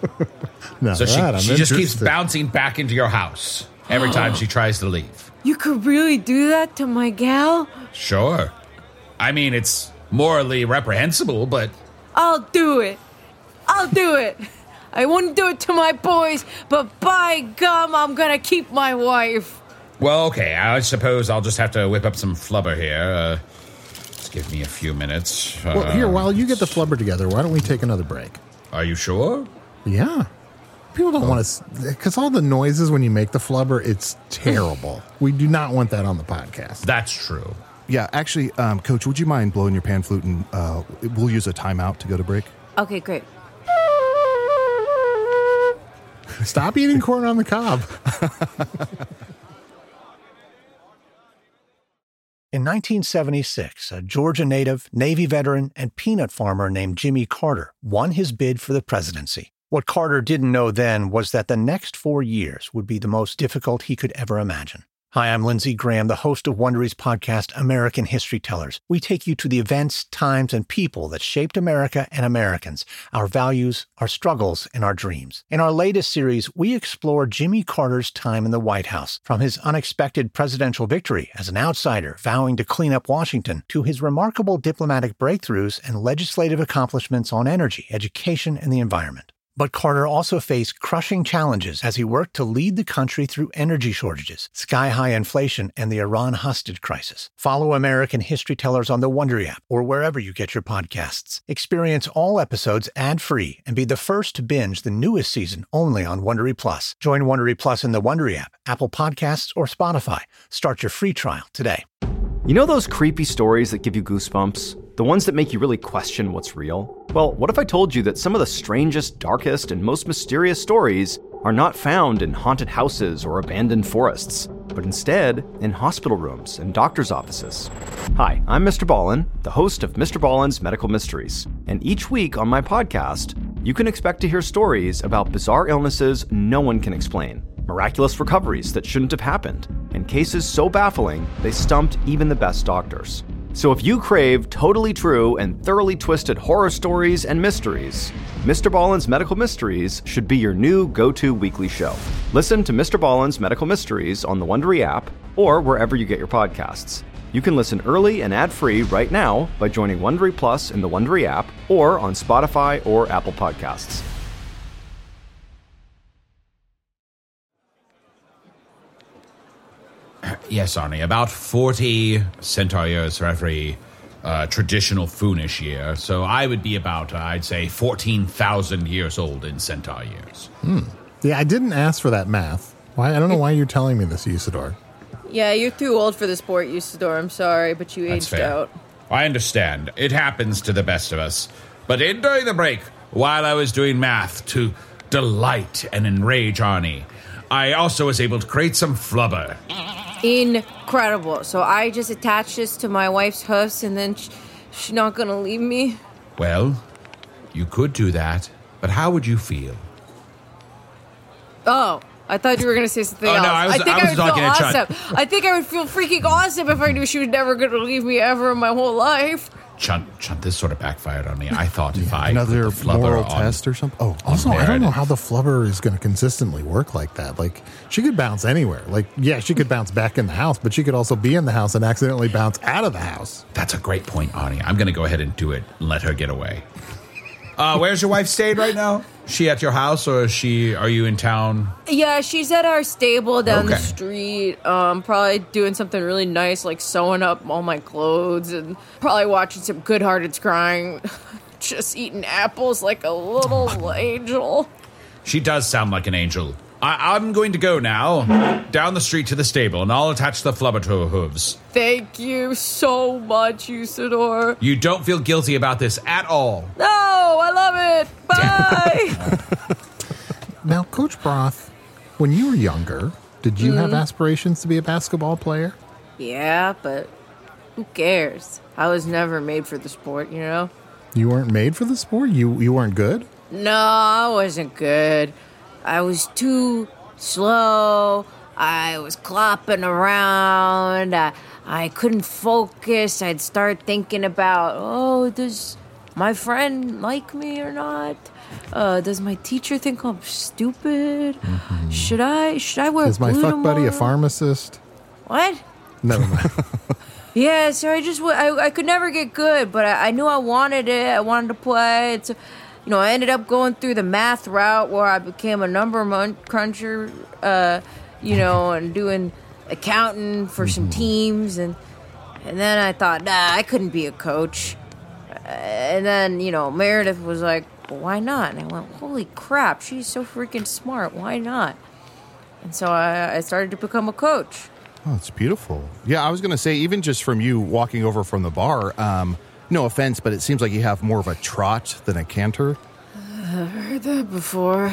Now so she, that I'm she just keeps interested. bouncing back into your house every time she tries to leave. You could really do that to my gal? Sure. I mean, it's morally reprehensible, but I'll do it. I'll do it. I wouldn't do it to my boys, but by gum, I'm gonna keep my wife. well, okay. I suppose I'll just have to whip up some flubber here. Uh, just give me a few minutes. Uh, Well, here, while you get the flubber together, why don't we take another break? Are you sure? Yeah. People don't want to, because all the noises when you make the flubber, it's terrible. We do not want that on the podcast. That's true. Yeah, actually, um, Coach, would you mind blowing your pan flute and uh, we'll use a timeout to go to break? Okay, great. Stop eating corn on the cob. In nineteen seventy-six, a Georgia native, Navy veteran, and peanut farmer named Jimmy Carter won his bid for the presidency. What Carter didn't know then was that the next four years would be the most difficult he could ever imagine. Hi, I'm Lindsey Graham, the host of Wondery's podcast, American History Tellers. We take you to the events, times, and people that shaped America and Americans, our values, our struggles, and our dreams. In our latest series, we explore Jimmy Carter's time in the White House, from his unexpected presidential victory as an outsider vowing to clean up Washington, to his remarkable diplomatic breakthroughs and legislative accomplishments on energy, education, and the environment. But Carter also faced crushing challenges as he worked to lead the country through energy shortages, sky-high inflation, and the Iran hostage crisis. Follow American History Tellers on the Wondery app or wherever you get your podcasts. Experience all episodes ad-free and be the first to binge the newest season only on Wondery Plus. Join Wondery Plus in the Wondery app, Apple Podcasts, or Spotify. Start your free trial today. You know those creepy stories that give you goosebumps? The ones that make you really question what's real? Well, what if I told you that some of the strangest, darkest, and most mysterious stories are not found in haunted houses or abandoned forests, but instead in hospital rooms and doctors' offices? Hi, I'm Mister Ballin, the host of Mister Ballin's Medical Mysteries, and each week on my podcast, you can expect to hear stories about bizarre illnesses no one can explain. miraculous recoveries that shouldn't have happened, and cases so baffling they stumped even the best doctors. So if you crave totally true and thoroughly twisted horror stories and mysteries, Mister Ballen's Medical Mysteries should be your new go-to weekly show. Listen to Mister Ballen's Medical Mysteries on the Wondery app or wherever you get your podcasts. You can listen early and ad-free right now by joining Wondery Plus in the Wondery app or on Spotify or Apple Podcasts. Yes, Arnie, about forty centaur years for every uh, traditional Foonish year. So I would be about, uh, I'd say, fourteen thousand years old in centaur years. Hmm. Yeah, I didn't ask for that math. Why? I don't know why you're telling me this, Usador. Yeah, you're too old for the sport, Usador. I'm sorry, but you That's aged fair. out. I understand. It happens to the best of us. But in during the break, while I was doing math to delight and enrage Arnie, I also was able to create some flubber. Incredible. So I just attached this to my wife's hoofs, and then sh- she's not going to leave me? Well, you could do that, but how would you feel? Oh, I thought you were going to say something Oh, else. no, I was- think I was I would talking feel to Chunt. awesome. I think I would feel freaking awesome if I knew she was never going to leave me ever in my whole life. Chunt, Chunt, this sort of backfired on me. I thought if I Another put the flubber moral on, test or something? Oh, Also, I don't Meredith. know how the flubber is going to consistently work like that. Like, she could bounce anywhere. Like, yeah, she could bounce back in the house, but she could also be in the house and accidentally bounce out of the house. That's a great point, Arnie. I'm going to go ahead and do it and let her get away. Uh, where's your wife stayed right now? She at your house, or is she? Are you in town? Yeah, she's at our stable down the Okay. street. Um, probably doing something really nice, like sewing up all my clothes, and probably watching some Good-Hearted Crying, just eating apples like a little angel. She does sound like an angel. I- I'm going to go now, down the street to the stable, and I'll attach the flubber to her hooves. Thank you so much, Usador. You don't feel guilty about this at all. No, I love it. Bye. Now, Coach Broth, when you were younger, did you have Mhm. aspirations to be a basketball player? Yeah, but who cares? I was never made for the sport, you know? You weren't made for the sport? You you weren't good? No, I wasn't good. I was too slow. I was clopping around. I, I couldn't focus. I'd start thinking about, oh, does my friend like me or not? Uh, does my teacher think I'm stupid? Mm-hmm. Should I should I wear Is my blue fuck buddy a tomorrow? pharmacist? What? Never mind. Yeah, so I just, I, I could never get good, but I, I knew I wanted it. I wanted to play. It's, you know, I ended up going through the math route where I became a number mon- cruncher, uh, you know, and doing accounting for some teams. And, and then I thought, nah, I couldn't be a coach. Uh, and then, you know, Meredith was like, well, why not? And I went, holy crap, she's so freaking smart. Why not? And so I, I started to become a coach. Oh, it's beautiful. Yeah, I was going to say, even just from you walking over from the bar, um, no offense, but it seems like you have more of a trot than a canter. I've heard that before.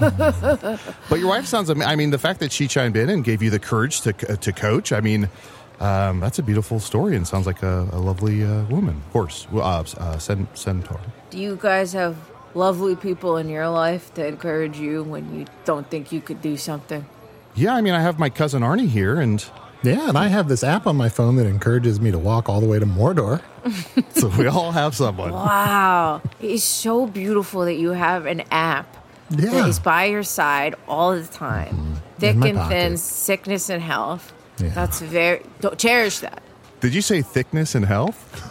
But your wife sounds, I mean, the fact that she chimed in and gave you the courage to to coach, I mean, um, that's a beautiful story and sounds like a, a lovely uh, woman. Horse, uh, uh, cent- centaur. Do you guys have lovely people in your life to encourage you when you don't think you could do something? Yeah, I mean, I have my cousin Arnie here, and yeah, and I have this app on my phone that encourages me to walk all the way to Mordor. So we all have someone. Wow. It's so beautiful that you have an app Yeah. that is by your side all the time. In Thick my and pocket. thin, sickness and health. Yeah. That's very, don't cherish that. Did you say thickness and health?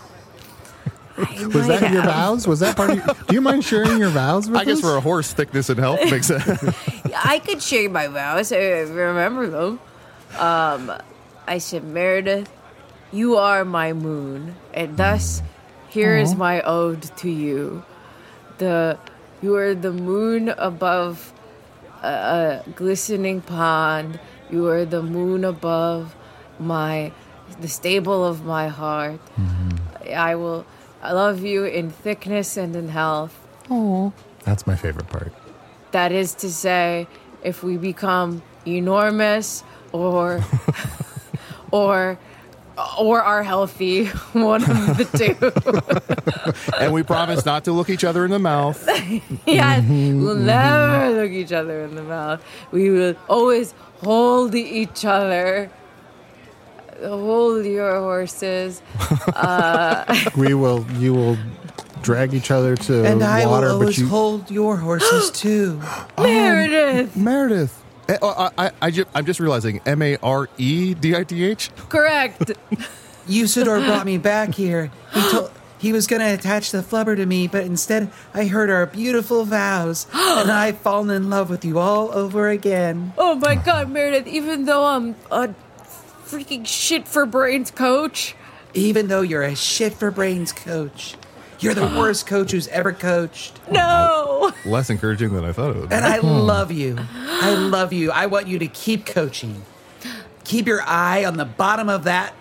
Was that in your vows? Was that part of your, do you mind sharing your vows with I guess us? for a horse, thickness and health makes sense. I could share my vows. I remember them. Um, I said, Meredith, you are my moon, and thus here is Aw. my ode to you. The you are the moon above a, a glistening pond. You are the moon above my the stable of my heart. I will. I love you in thickness and in health. Oh, that's my favorite part. That is to say, if we become enormous or or or are healthy. One of the two. And we promise not to look each other in the mouth. Yes, we'll never look each other in the mouth. We will always hold each other. Hold your horses. Uh, we will. You will drag each other to and I water, will always but you hold your horses too. Meredith. Um, Meredith. Eh, oh, I, I, I ju- I'm just realizing M A R E D I T H? Correct. Usador brought me back here. He told he was going to attach the flubber to me, but instead I heard our beautiful vows, and I've fallen in love with you all over again. Oh my God, Meredith! Even though I'm a freaking shit for brains coach, even though you're a shit for brains coach, you're the worst coach who's ever coached. No. Less encouraging than I thought it would be. And I love you. I love you. I want you to keep coaching. Keep your eye on the bottom of that.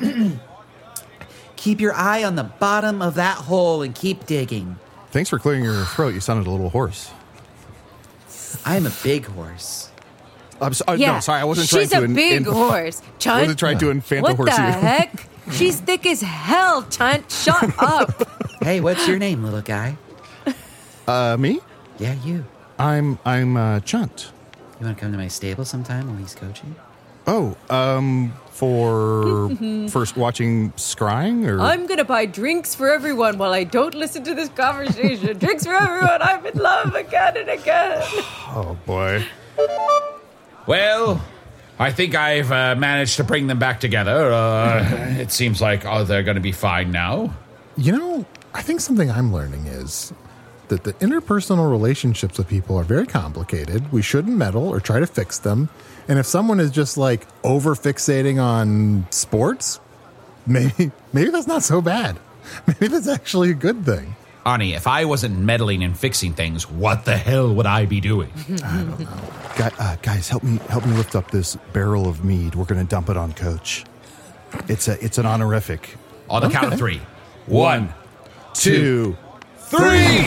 Keep your eye on the bottom of that hole and keep digging. Thanks for clearing your throat. You sounded a little hoarse. I'm a big horse. I'm so, uh, yeah, no, sorry, I wasn't she's trying to. a big in, horse. Chunt, I wasn't trying to infanta what horse the you. heck? She's thick as hell, Chunt. Shut up. Hey, what's your name, little guy? Uh, me? Yeah, you. I'm I'm uh, Chunt. You want to come to my stable sometime while he's coaching? Oh, um, for first watching Scrying, or I'm gonna buy drinks for everyone while I don't listen to this conversation. Drinks for everyone. I'm in love again and again. Oh boy. Well, I think I've uh, managed to bring them back together. Uh, it seems like oh, they're going to be fine now. You know, I think something I'm learning is that the interpersonal relationships with people are very complicated. We shouldn't meddle or try to fix them. And if someone is just like over fixating on sports, maybe maybe that's not so bad. Maybe that's actually a good thing. Arnie, if I wasn't meddling and fixing things, what the hell would I be doing? I don't know. Guy, uh, guys, help me help me lift up this barrel of mead. We're going to dump it on Coach. It's a it's an honorific. On the Okay. count of three. One, two, Two. three.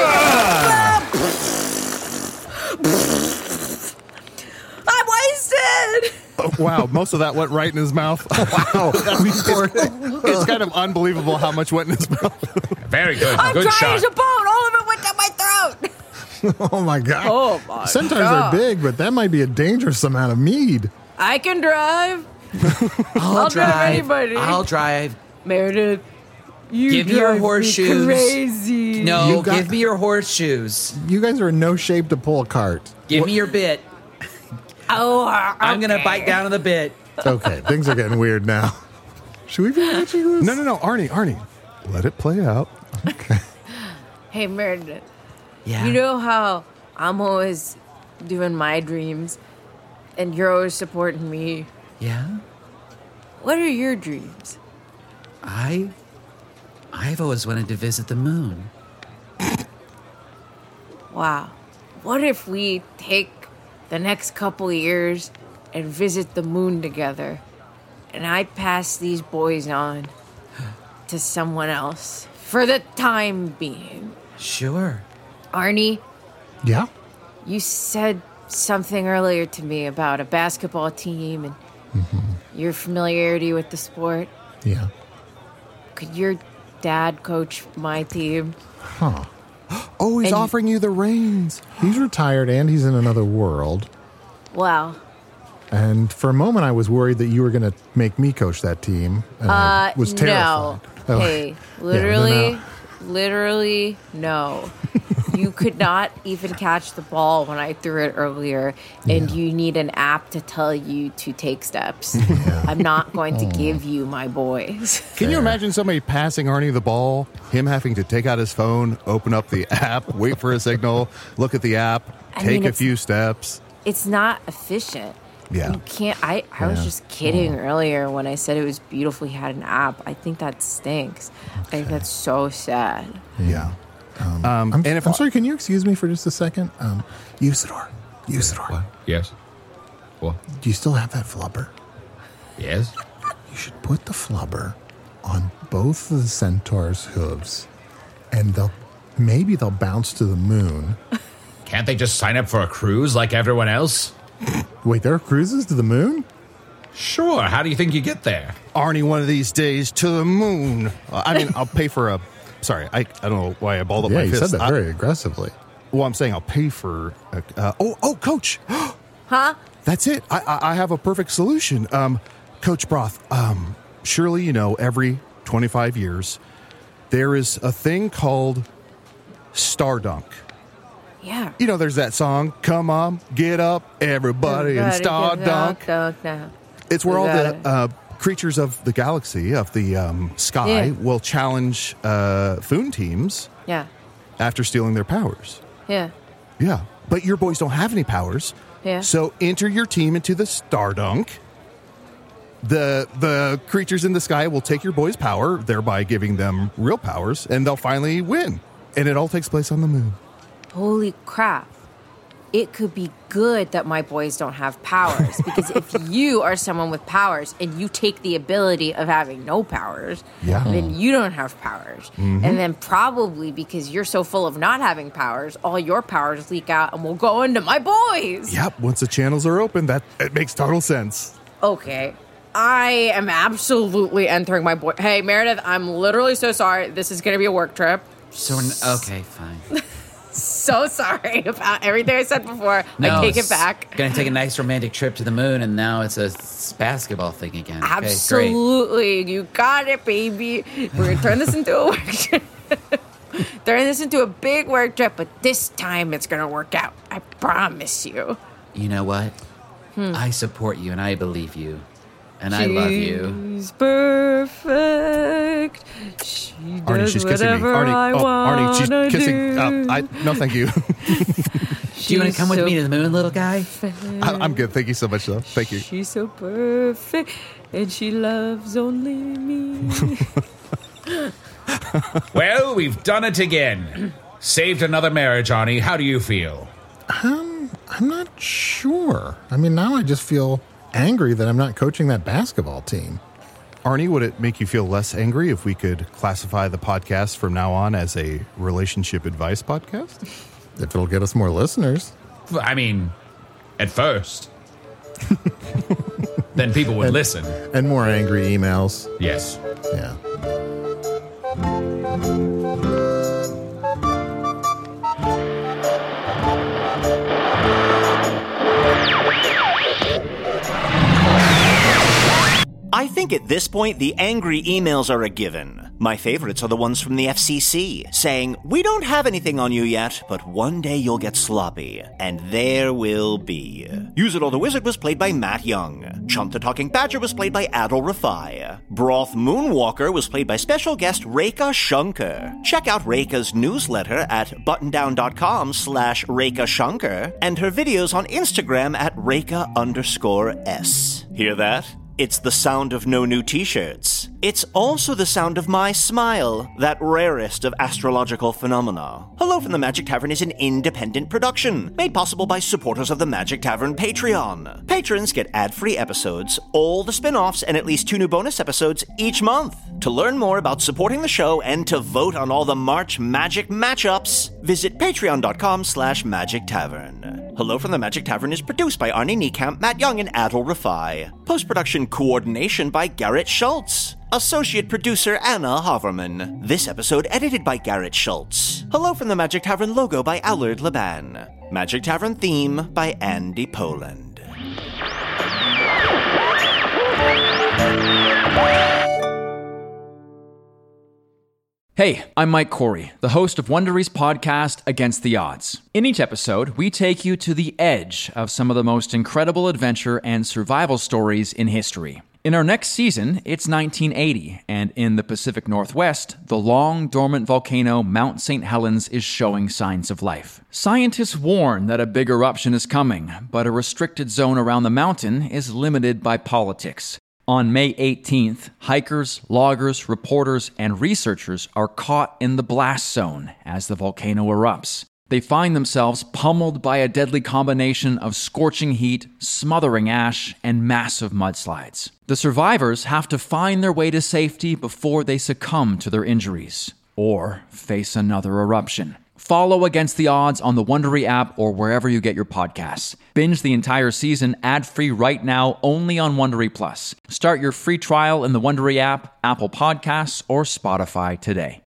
I'm wasted. Oh, wow, most of that went right in his mouth. Wow. it's, it's kind of unbelievable how much went in his mouth. Very good. I'm good dry shot. as a bone. All of it went down my throat. Oh my God. Oh my Centaurs God. are big, but that might be a dangerous amount of mead. I can drive. I'll, I'll drive drive. anybody. I'll drive. Meredith, you Give me your drive horseshoes. Crazy. No, You got- give me your horseshoes. You guys are in no shape to pull a cart. Give me your bit. Oh, okay. I'm going to bite down on the bit. Okay, things are getting weird now. Should we be watching this? No, no, no, Arnie, Arnie, let it play out. Okay. Hey, Meredith. Yeah. You know how I'm always doing my dreams, and you're always supporting me. Yeah? What are your dreams? I... I've always wanted to visit the moon. Wow. What if we take the next couple of years and visit the moon together, and I pass these boys on to someone else for the time being? Sure. Arnie, Yeah? you said something earlier to me about a basketball team and your familiarity with the sport. Yeah. Could your dad coach my team? Huh. Oh, he's And- offering you the reins. He's retired and he's in another world. Well, And for a moment, I was worried that you were going to make me coach that team. And uh, I was no. terrified. Oh, Hey, yeah, literally, no, no. literally, no. You could not even catch the ball when I threw it earlier, and Yeah. you need an app to tell you to take steps. I'm not going to give you my boys. Can you imagine somebody passing Arnie the ball, him having to take out his phone, open up the app, wait for a signal, look at the app, I take mean, a it's- few steps? It's not efficient. Yeah. You can't. I, I was Yeah. just kidding earlier when I said it was beautiful he had an app. I think that stinks. I think that's so sad. Yeah. Um, Um, I'm, and if I'm I- sorry, can you excuse me for just a second? Um, Usador. Usador. What? Yes. What? Do you still have that flubber? Yes. You should put the flubber on both of the centaur's hooves, and they'll maybe they'll bounce to the moon. Can't they just sign up for a cruise like everyone else? Wait, there are cruises to the moon? Sure. How do you think you get there? Arnie, one of these days to the moon. Uh, I mean, I'll pay for a... Sorry, I, I don't know why I balled up yeah, my you fist. said that I, very aggressively. Well, I'm saying I'll pay for... A, uh, oh, oh, Coach. Huh? That's it. I, I, I have a perfect solution. Um, Coach Broth, um, surely you know every twenty-five years there is a thing called Star Dunk. Yeah. You know, there's that song, Come On, Get Up, Everybody, and Star Dunk. dunk now. It's where all the Got uh, creatures of the galaxy, of the um, sky, Yeah. will challenge uh, Foon teams Yeah. after stealing their powers. Yeah. Yeah. But your boys don't have any powers. Yeah. So enter your team into the Star Dunk. The the creatures in the sky will take your boys' power, thereby giving them real powers, and they'll finally win. And it all takes place on the moon. Holy crap. It could be good that my boys don't have powers, because if you are someone with powers and you take the ability of having no powers, Yeah. then you don't have powers. Mhm. And then probably because you're so full of not having powers, all your powers leak out and will go into my boys. Yep, once the channels are open, that it makes total sense. Okay. I am absolutely entering my boy. Hey, Meredith, I'm literally so sorry. This is going to be a work trip. So, okay, fine. So sorry about everything I said before. No, I take it it's back. Gonna take a nice romantic trip to the moon, and now it's a s- basketball thing again. Okay, great. Absolutely. You got it, baby. We're going to turn this into a work trip. Turn this into a big work trip, but this time it's going to work out. I promise you. You know what? Hmm. I support you, and I believe you, and I love you. She's perfect. She Arnie, does she's kissing me. whatever Arnie, I oh, Arnie, she's wanna kissing. do. Uh, I, no, thank you. Do you want to come with so me to the moon, little guy? I, I'm good. Thank you so much, though. Thank you. She's so perfect, and she loves only me. Well, we've done it again. Saved another marriage, Arnie. How do you feel? Um, I'm not sure. I mean, now I just feel angry that I'm not coaching that basketball team. Arnie, would it make you feel less angry if we could classify the podcast from now on as a relationship advice podcast? If it'll get us more listeners. I mean, at first. Then people would and, listen. And more angry emails. Yes. Yeah. I think at this point, the angry emails are a given. My favorites are the ones from the F C C, saying, "We don't have anything on you yet, but one day you'll get sloppy, and there will be." Use It or the Wizard was played by Matt Young. Chump the Talking Badger was played by Adol Rafai. Broth Moonwalker was played by special guest Rekha Shankar. Check out Rekha's newsletter at buttondown.com slash Rekha Shankar, and her videos on Instagram at Rekha underscore S. Hear that? It's the sound of no new t-shirts. It's also the sound of my smile, that rarest of astrological phenomena. Hello from the Magic Tavern is an independent production, made possible by supporters of the Magic Tavern Patreon. Patrons get ad-free episodes, all the spin-offs, and at least two new bonus episodes each month. To learn more about supporting the show and to vote on all the March Magic matchups, visit patreon.com slash Magic Tavern. Hello from the Magic Tavern is produced by Arnie Niekamp, Matt Young, and Adol Rafai. Post-production coordination by Garrett Schultz. Associate producer Anna Haverman. This episode edited by Garrett Schultz. Hello from the Magic Tavern logo by Allard Laban. Magic Tavern theme by Andy Poland. Hey, I'm Mike Corey, the host of Wondery's podcast, Against the Odds. In each episode, we take you to the edge of some of the most incredible adventure and survival stories in history. In our next season, it's nineteen eighty, and in the Pacific Northwest, the long-dormant volcano Mount Saint Helens is showing signs of life. Scientists warn that a big eruption is coming, but a restricted zone around the mountain is limited by politics. On May eighteenth, hikers, loggers, reporters, and researchers are caught in the blast zone as the volcano erupts. They find themselves pummeled by a deadly combination of scorching heat, smothering ash, and massive mudslides. The survivors have to find their way to safety before they succumb to their injuries, or face another eruption. Follow Against the Odds on the Wondery app or wherever you get your podcasts. Binge the entire season ad-free right now only on Wondery Plus. Start your free trial in the Wondery app, Apple Podcasts, or Spotify today.